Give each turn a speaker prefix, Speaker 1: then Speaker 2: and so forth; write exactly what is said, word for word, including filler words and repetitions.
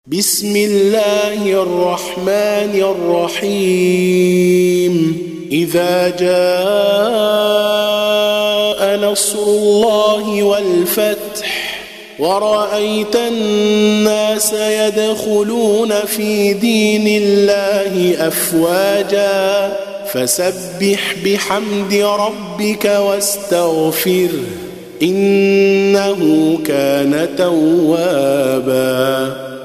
Speaker 1: بسم الله الرحمن الرحيم إذا جاء نصر الله والفتح ورأيت الناس يدخلون في دين الله أفواجا فسبح بحمد ربك واستغفره إنه كان توابا.